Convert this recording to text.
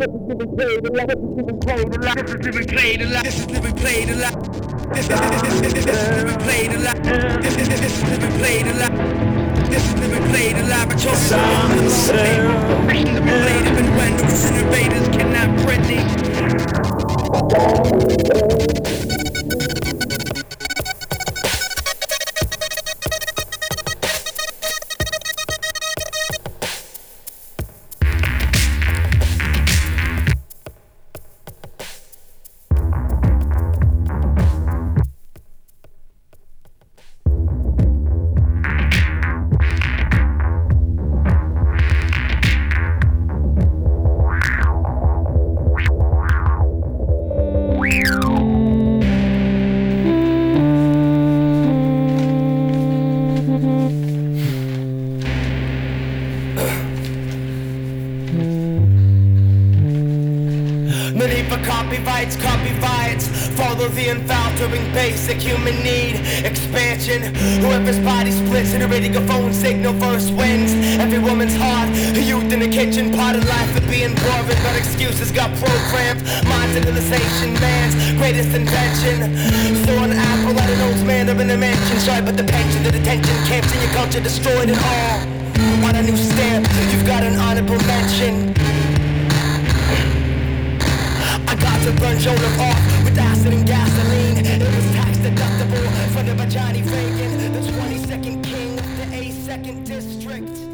Invaders cannot friendly. No need for copyrights. Follow the unfaltering basic human need. Expansion, whoever's body splits in a radio phone signal first wins. Every woman's heart, a youth in the kitchen. Part of life of being boring, but excuses got programmed. Mind's realization, man's greatest invention. Throw an apple at an old man of an invention. Sorry, but the pension, the detention camps in your culture destroyed it all. On a new stamp, you've got an honorable mention. I got to burn Jonah off with acid and gasoline. It was tax deductible in front of a Johnny Reagan, the 22nd king of the A2nd district.